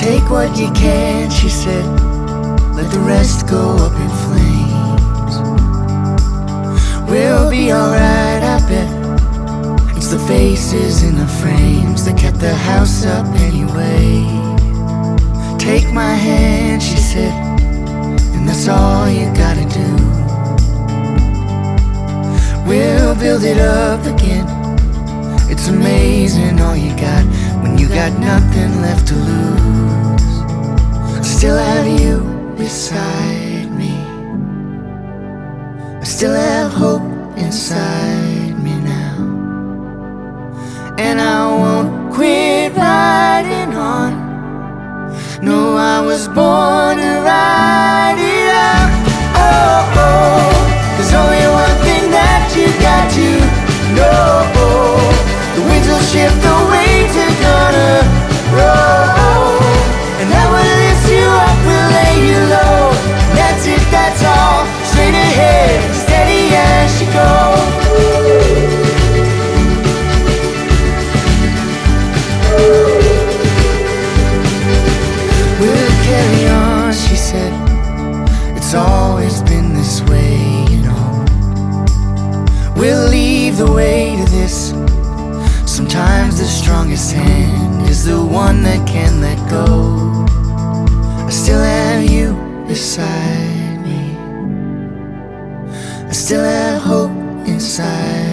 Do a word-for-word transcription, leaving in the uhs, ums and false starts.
Take what you can, she said, let the rest go up in flames. We'll be alright, I bet. It's the faces in the frames that kept the house up anyway. Take my hand, she said, and that's all you gotta do. We'll build it up again. It's amazing all you got when you got nothing left to lose. I still have you beside me. I still have hope inside me now. And I won't quit riding on. No, I was born to ride it out. Oh, oh, there's only one thing that you got to know. The winds will shift, the waves are gonna roll, and that will lift you up, will lay you low. And that's it, that's all, straight ahead, steady as you go. We'll carry on, she said, it's always been this way, you know. We'll leave the way to this. Sometimes the strongest hand is the one that can let go. I still have you beside me. I still have hope inside